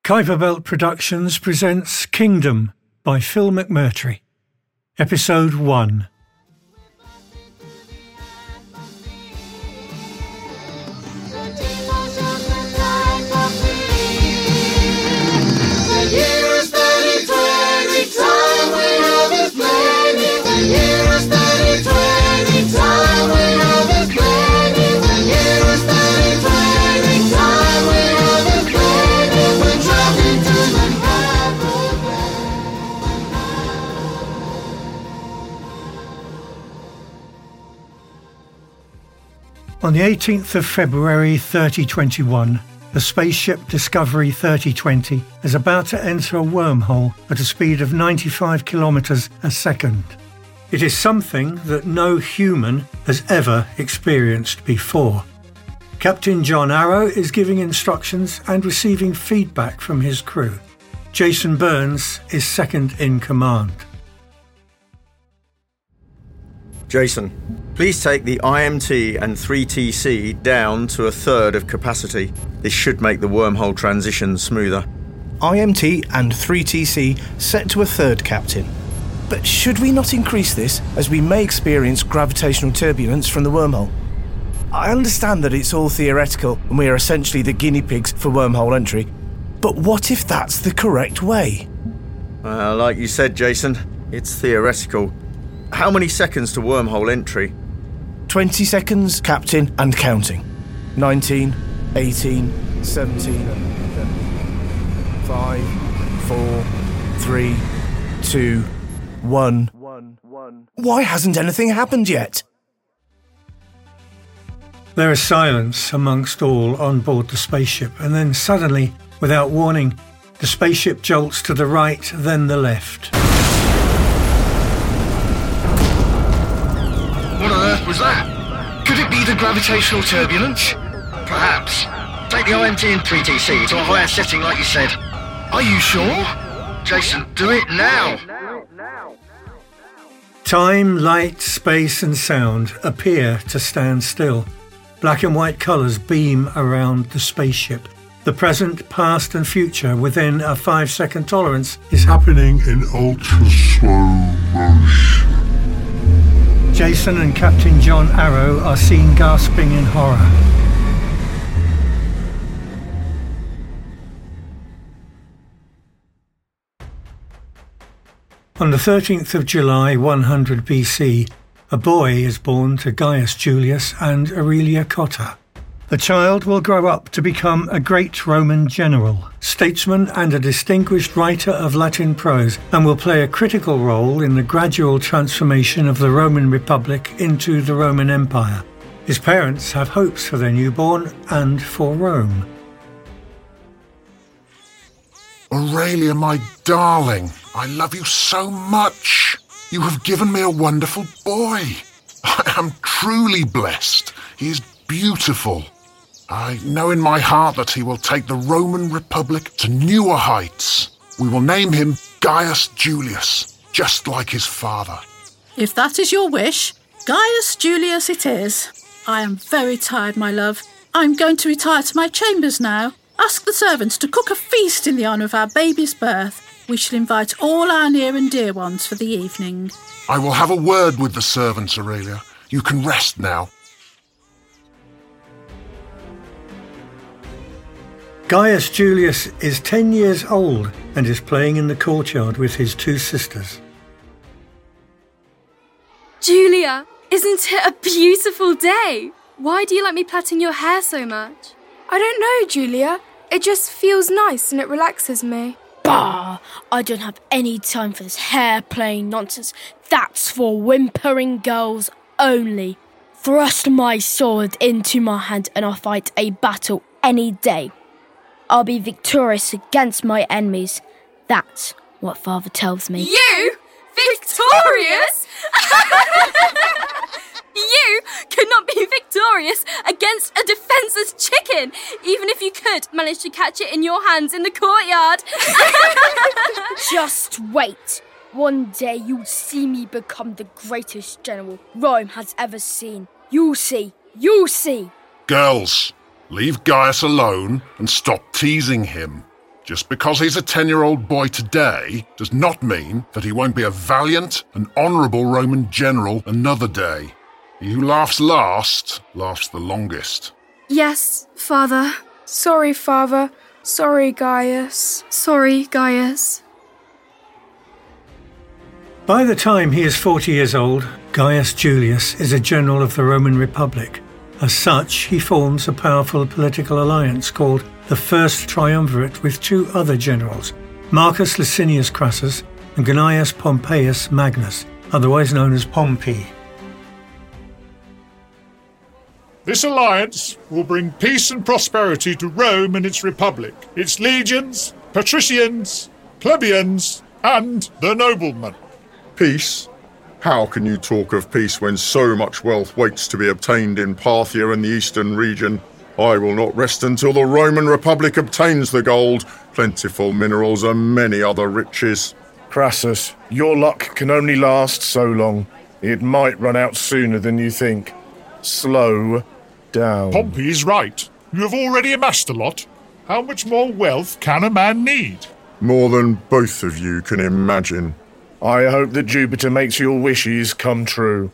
Kuiper Belt Productions presents Kingdom by Phil McMurtry. Episode 1. On the 18th of February 3021, the spaceship Discovery 3020 is about to enter a wormhole at a speed of 95 kilometers a second. It is something that no human has ever experienced before. Captain John Arrow is giving instructions and receiving feedback from his crew. Jason Burns is second in command. Jason, please take the IMT and 3TC down to a third of capacity. This should make the wormhole transition smoother. IMT and 3TC set to a third, Captain. But should we not increase this, as we may experience gravitational turbulence from the wormhole? I understand that it's all theoretical and we are essentially the guinea pigs for wormhole entry, but what if that's the correct way? Like you said, Jason, it's theoretical. How many seconds to wormhole entry? 20 seconds, Captain, and counting. 19, 18, 17, 5, 4, 3, 2, 1. Why hasn't anything happened yet? There is silence amongst all on board the spaceship, and then suddenly, without warning, the spaceship jolts to the right, then the left. What on earth was that? Could it be the gravitational turbulence? Perhaps. Take the IMT and 3TC to a higher setting like you said. Are you sure? Jason, do it now! Time, light, space and sound appear to stand still. Black and white colours beam around the spaceship. The present, past and future within a 5-second tolerance is happening in ultra slow motion. Jason and Captain John Arrow are seen gasping in horror. On the 13th of July 100 BC, a boy is born to Gaius Julius and Aurelia Cotta. The child will grow up to become a great Roman general, statesman and a distinguished writer of Latin prose, and will play a critical role in the gradual transformation of the Roman Republic into the Roman Empire. His parents have hopes for their newborn and for Rome. Aurelia, my darling, I love you so much. You have given me a wonderful boy. I am truly blessed. He is beautiful. I know in my heart that he will take the Roman Republic to newer heights. We will name him Gaius Julius, just like his father. If that is your wish, Gaius Julius it is. I am very tired, my love. I'm going to retire to my chambers now. Ask the servants to cook a feast in the honour of our baby's birth. We shall invite all our near and dear ones for the evening. I will have a word with the servants, Aurelia. You can rest now. Gaius Julius is 10 years old and is playing in the courtyard with his two sisters. Julia, isn't it a beautiful day? Why do you like me plaiting your hair so much? I don't know, Julia. It just feels nice and it relaxes me. Bah! I don't have any time for this hair-playing nonsense. That's for whimpering girls only. Thrust my sword into my hand and I'll fight a battle any day. I'll be victorious against my enemies. That's what Father tells me. You? Victorious? You could not be victorious against a defenceless chicken, even if you could manage to catch it in your hands in the courtyard. Just wait. One day you'll see me become the greatest general Rome has ever seen. You'll see. You'll see. Girls, leave Gaius alone and stop teasing him. Just because he's a 10-year-old boy today does not mean that he won't be a valiant and honourable Roman general another day. He who laughs last laughs the longest. Yes, Father. Sorry, Father. Sorry, Gaius. Sorry, Gaius. By the time he is 40 years old, Gaius Julius is a general of the Roman Republic. As such, he forms a powerful political alliance called the First Triumvirate with two other generals, Marcus Licinius Crassus and Gnaeus Pompeius Magnus, otherwise known as Pompey. This alliance will bring peace and prosperity to Rome and its republic, its legions, patricians, plebeians, and the noblemen. Peace? How can you talk of peace when so much wealth waits to be obtained in Parthia and the eastern region? I will not rest until the Roman Republic obtains the gold, plentiful minerals, and many other riches. Crassus, your luck can only last so long. It might run out sooner than you think. Slow down. Pompey is right. You have already amassed a lot. How much more wealth can a man need? More than both of you can imagine. I hope that Jupiter makes your wishes come true.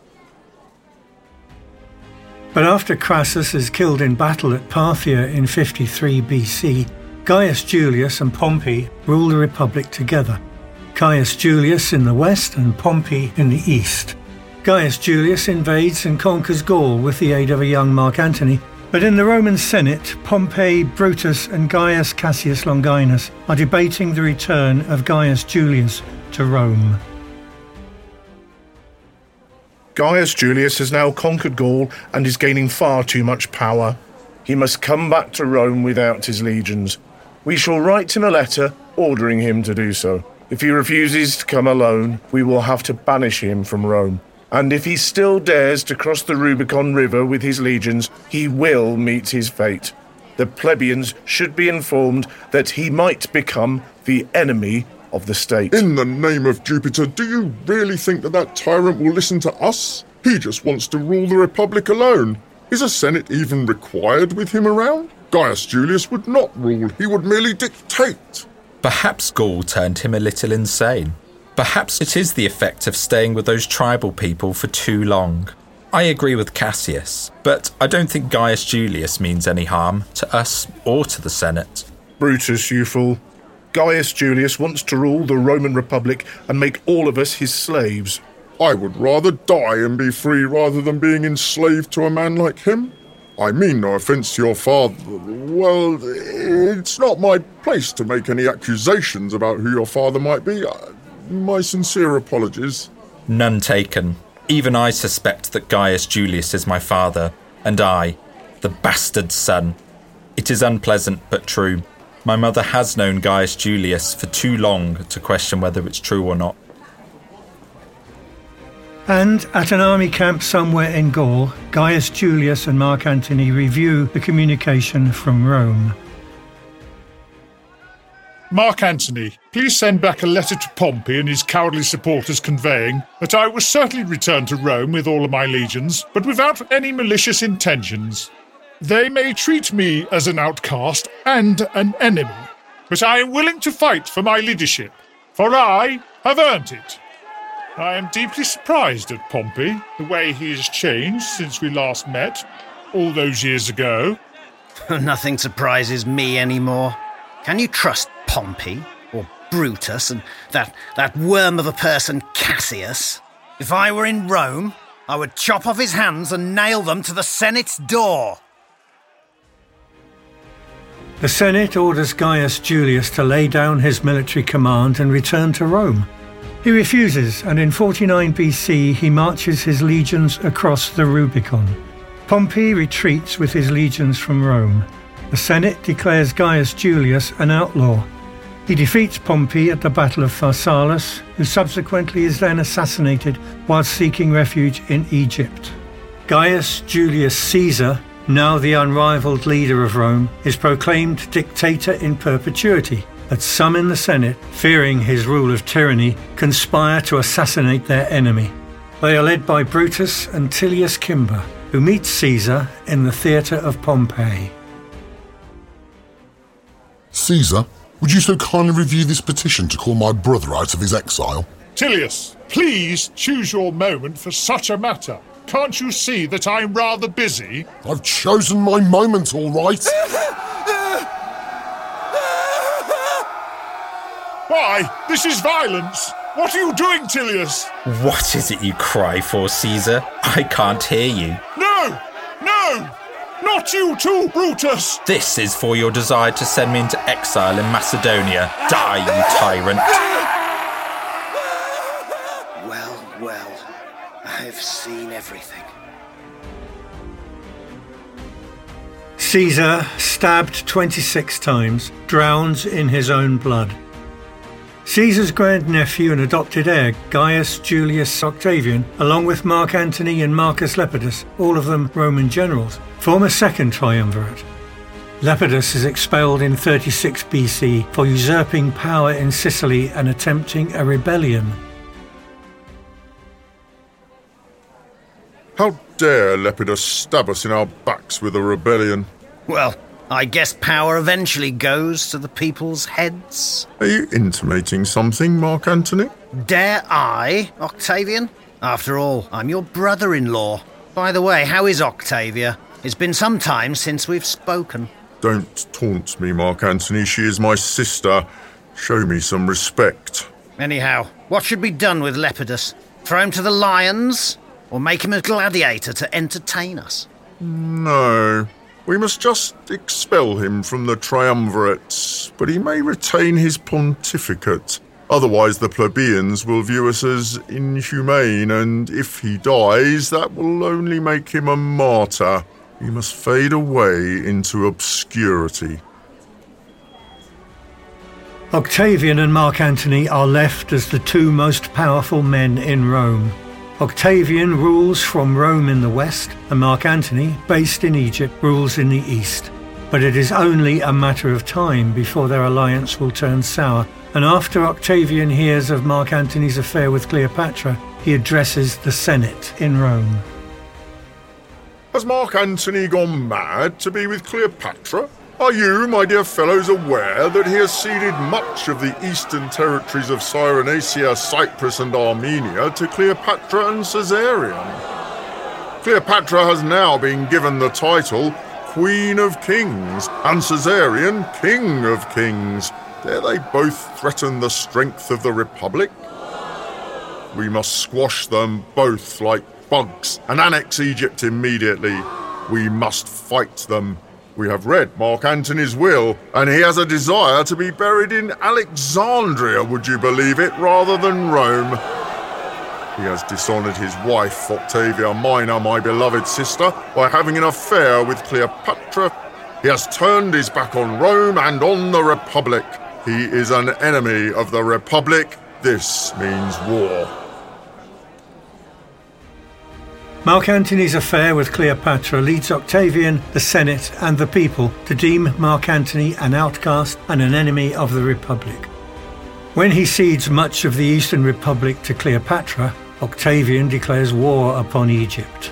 But after Crassus is killed in battle at Parthia in 53 BC, Gaius Julius and Pompey rule the Republic together. Gaius Julius in the west and Pompey in the east. Gaius Julius invades and conquers Gaul with the aid of a young Mark Antony, but in the Roman Senate, Pompey, Brutus and Gaius Cassius Longinus are debating the return of Gaius Julius to Rome. Gaius Julius has now conquered Gaul and is gaining far too much power. He must come back to Rome without his legions. We shall write him a letter ordering him to do so. If he refuses to come alone, we will have to banish him from Rome. And if he still dares to cross the Rubicon River with his legions, he will meet his fate. The plebeians should be informed that he might become the enemy of the state. In the name of Jupiter, do you really think that tyrant will listen to us? He just wants to rule the Republic alone. Is a Senate even required with him around? Gaius Julius would not rule, he would merely dictate. Perhaps Gaul turned him a little insane. Perhaps it is the effect of staying with those tribal people for too long. I agree with Cassius, but I don't think Gaius Julius means any harm to us or to the Senate. Brutus, you fool. Gaius Julius wants to rule the Roman Republic and make all of us his slaves. I would rather die and be free rather than being enslaved to a man like him. I mean no offence to your father. Well, it's not my place to make any accusations about who your father might be. My sincere apologies. None taken. Even I suspect that Gaius Julius is my father, and I, the bastard son. It is unpleasant but true. My mother has known Gaius Julius for too long to question whether it's true or not. And at an army camp somewhere in Gaul, Gaius Julius and Mark Antony review the communication from Rome. Mark Antony, please send back a letter to Pompey and his cowardly supporters conveying that I will certainly return to Rome with all of my legions, but without any malicious intentions. They may treat me as an outcast and an enemy, but I am willing to fight for my leadership, for I have earned it. I am deeply surprised at Pompey, the way he has changed since we last met, all those years ago. Nothing surprises me anymore. Can you trust Pompey, or Brutus, and that worm of a person Cassius? If I were in Rome, I would chop off his hands and nail them to the Senate's door. The Senate orders Gaius Julius to lay down his military command and return to Rome. He refuses, and in 49 BC he marches his legions across the Rubicon. Pompey retreats with his legions from Rome. The Senate declares Gaius Julius an outlaw. He defeats Pompey at the Battle of Pharsalus, who subsequently is then assassinated while seeking refuge in Egypt. Gaius Julius Caesar, now the unrivaled leader of Rome, is proclaimed dictator in perpetuity, but some in the Senate, fearing his rule of tyranny, conspire to assassinate their enemy. They are led by Brutus and Tullius Cimber, who meet Caesar in the theatre of Pompeii. Caesar, Would you so kindly review this petition to call my brother out of his exile? Tilius, please choose your moment for such a matter. Can't you see that I'm rather busy? I've chosen my moment, all right. Why, this is violence. What are you doing, Tilius? What is it you cry for, Caesar? I can't hear you. No! No! Not you too, Brutus! This is for your desire to send me into exile in Macedonia. Die, you tyrant! Well, I've seen everything. Caesar, stabbed 26 times, drowns in his own blood. Caesar's grandnephew and adopted heir, Gaius Julius Octavian, along with Mark Antony and Marcus Lepidus, all of them Roman generals, form a second triumvirate. Lepidus is expelled in 36 BC for usurping power in Sicily and attempting a rebellion. How dare Lepidus stab us in our backs with a rebellion? Well, I guess power eventually goes to the people's heads. Are you intimating something, Mark Antony? Dare I, Octavian? After all, I'm your brother-in-law. By the way, how is Octavia? It's been some time since we've spoken. Don't taunt me, Mark Antony. She is my sister. Show me some respect. Anyhow, what should be done with Lepidus? Throw him to the lions? Or make him a gladiator to entertain us? No. We must just expel him from the triumvirate, but he may retain his pontificate. Otherwise the plebeians will view us as inhumane, and if he dies, that will only make him a martyr. He must fade away into obscurity. Octavian and Mark Antony are left as the two most powerful men in Rome. Octavian rules from Rome in the west, and Mark Antony, based in Egypt, rules in the east. But it is only a matter of time before their alliance will turn sour, and after Octavian hears of Mark Antony's affair with Cleopatra, he addresses the Senate in Rome. Has Mark Antony gone mad to be with Cleopatra? Are you, my dear fellows, aware that he has ceded much of the eastern territories of Cyrenaica, Cyprus and Armenia to Cleopatra and Caesarion? Cleopatra has now been given the title Queen of Kings, and Caesarion King of Kings. Dare they both threaten the strength of the Republic? We must squash them both like bugs and annex Egypt immediately. We must fight them. We have read Mark Antony's will, and he has a desire to be buried in Alexandria, would you believe it, rather than Rome. He has dishonoured his wife, Octavia Minor, my beloved sister, by having an affair with Cleopatra. He has turned his back on Rome and on the Republic. He is an enemy of the Republic. This means war. Mark Antony's affair with Cleopatra leads Octavian, the Senate and the people to deem Mark Antony an outcast and an enemy of the Republic. When he cedes much of the Eastern Republic to Cleopatra, Octavian declares war upon Egypt.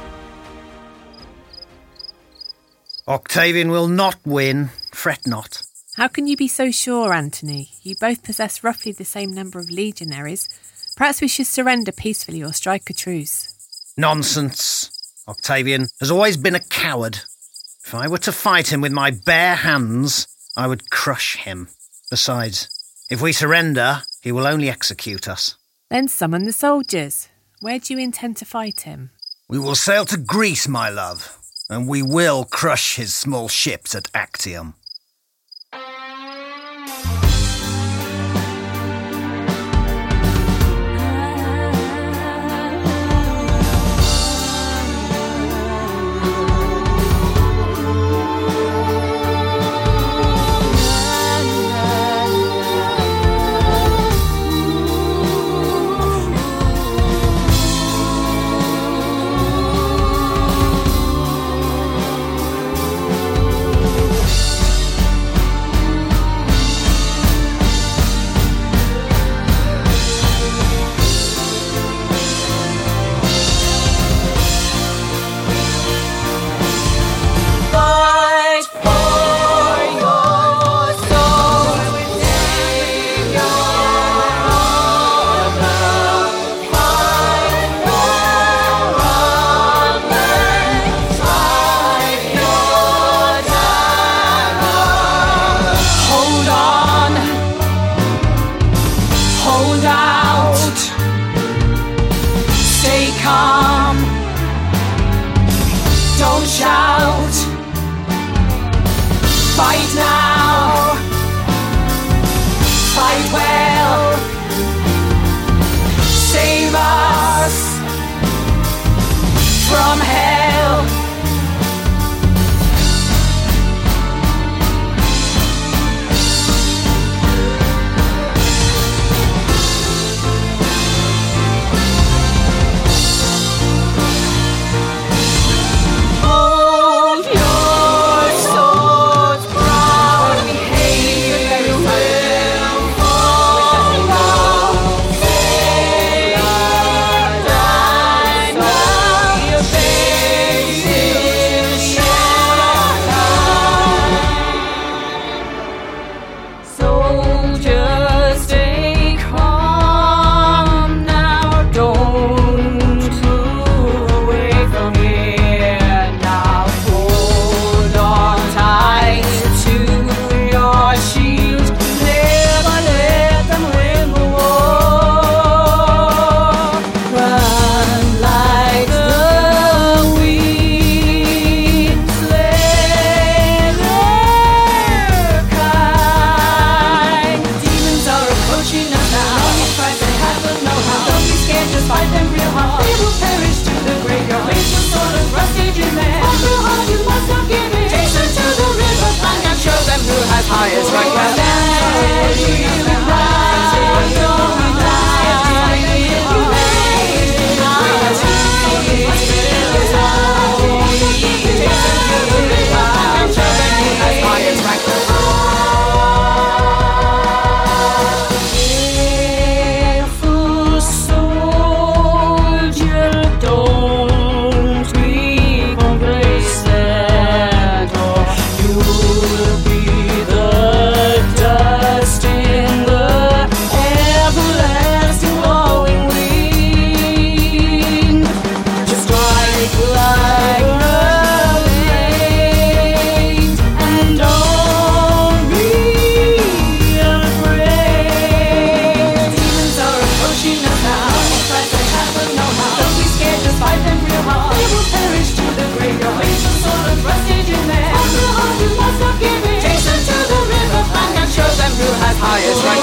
Octavian will not win. Fret not. How can you be so sure, Antony? You both possess roughly the same number of legionaries. Perhaps we should surrender peacefully or strike a truce. Nonsense. Octavian has always been a coward. If I were to fight him with my bare hands, I would crush him. Besides, if we surrender, he will only execute us. Then summon the soldiers. Where do you intend to fight him? We will sail to Greece, my love, and we will crush his small ships at Actium. Fight now. Fight well. Save us from hell. Hold your swords proudly, you will follow. Paradise now, your face is shine. Soldiers, stay calm now. Don't move away from here now. Hold on tight to your shield. Never let them win the war. Run like the wind. Slay their kind. Demons are approaching us now. Only fight they have but know how. Don't be scared, just fight them real hard. They will perish to the grave. Your face will sort of rusted in there. Fight real hard, you must not give in. Chase them to the river bank and show them who has highest rank. Don't Careful soldier, don't be complacent, or you'll be the dust in the everlasting blowing wind. Just strike like the flames and don't be afraid. Demons are approaching us now. Fight they have but know how. Don't be scared, just fight them real hard. They will perish to the grave. Your face will sort of rusted in there. Fight real hard, you must not give in. Chase them to the river bank and show them who has highest rank.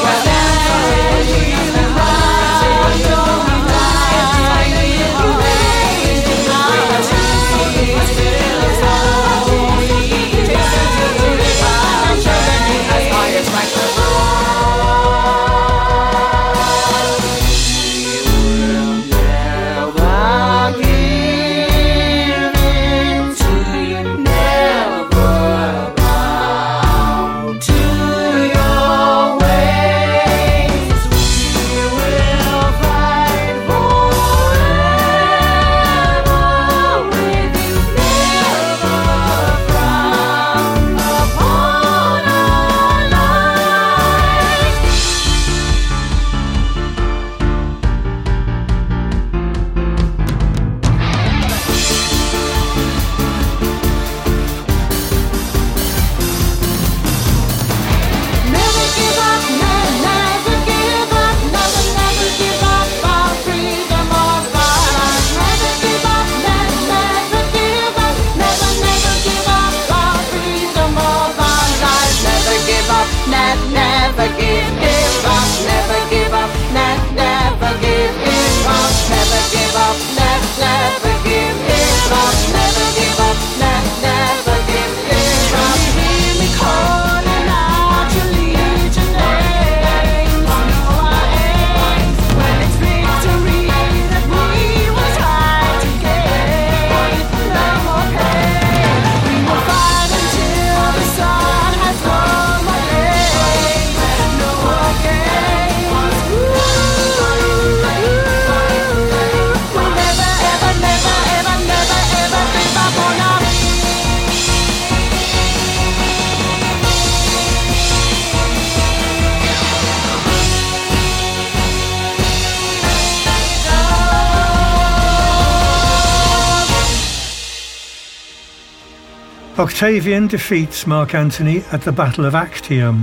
Octavian defeats Mark Antony at the Battle of Actium.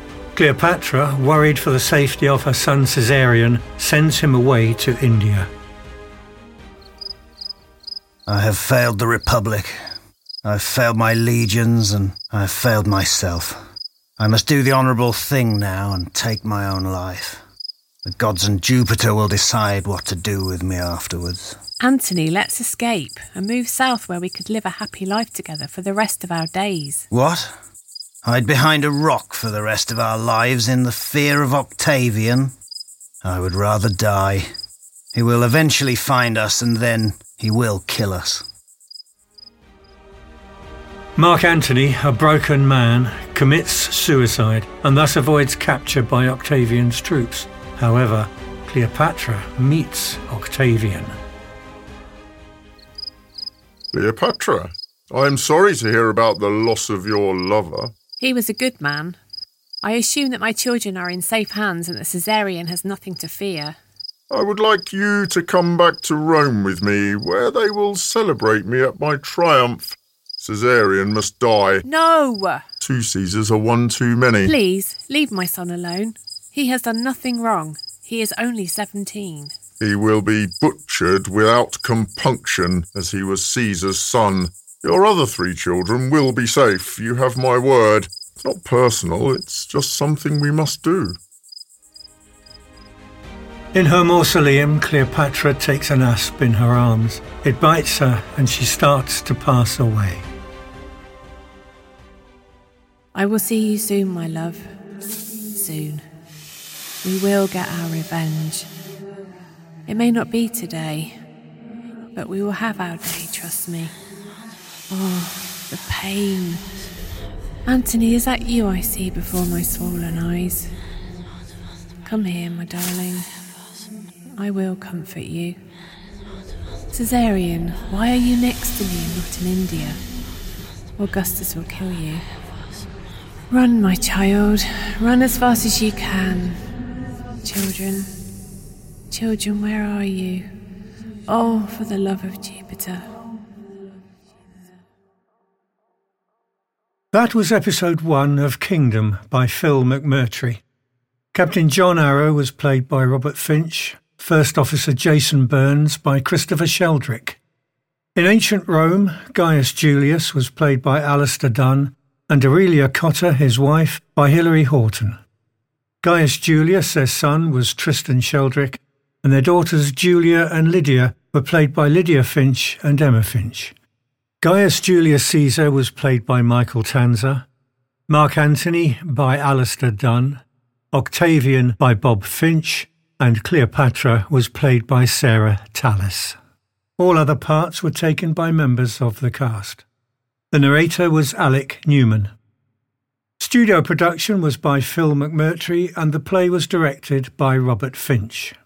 Cleopatra, worried for the safety of her son Caesarion, sends him away to India. I have failed the Republic. I've failed my legions and I've failed myself. I must do the honourable thing now and take my own life. The gods and Jupiter will decide what to do with me afterwards. Anthony, let's escape and move south where we could live a happy life together for the rest of our days. What? Hide behind a rock for the rest of our lives in the fear of Octavian? I would rather die. He will eventually find us and then he will kill us. Mark Antony, a broken man, commits suicide and thus avoids capture by Octavian's troops. However, Cleopatra meets Octavian. Cleopatra, I am sorry to hear about the loss of your lover. He was a good man. I assume that my children are in safe hands and that Caesarion has nothing to fear. I would like you to come back to Rome with me, where they will celebrate me at my triumph. Caesarion must die. No! 2 Caesars are one too many. Please, leave my son alone. He has done nothing wrong. He is only 17. He will be butchered without compunction, as he was Caesar's son. Your other 3 children will be safe, you have my word. It's not personal, it's just something we must do. In her mausoleum, Cleopatra takes an asp in her arms. It bites her and she starts to pass away. I will see you soon, my love. Soon. We will get our revenge. It may not be today, but we will have our day, trust me. Oh, the pain. Anthony, is that you I see before my swollen eyes? Come here, my darling. I will comfort you. Caesarion, why are you next to me and not in India? Augustus will kill you. Run, my child. Run as fast as you can. Children, where are you? Oh, for the love of Jupiter. That was episode 1 of Kingdom by Phil McMurtry. Captain John Arrow was played by Robert Finch, First Officer Jason Burns by Christopher Sheldrick. In ancient Rome, Gaius Julius was played by Alistair Dunn, and Aurelia Cotta, his wife, by Hilary Horton. Gaius Julius, their son, was Tristan Sheldrick, and their daughters Julia and Lydia were played by Lydia Finch and Emma Finch. Gaius Julius Caesar was played by Michael Tanzer, Mark Antony by Alistair Dunn, Octavian by Bob Finch, and Cleopatra was played by Sarah Tallis. All other parts were taken by members of the cast. The narrator was Alec Newman. Studio production was by Phil McMurtry and the play was directed by Robert Finch.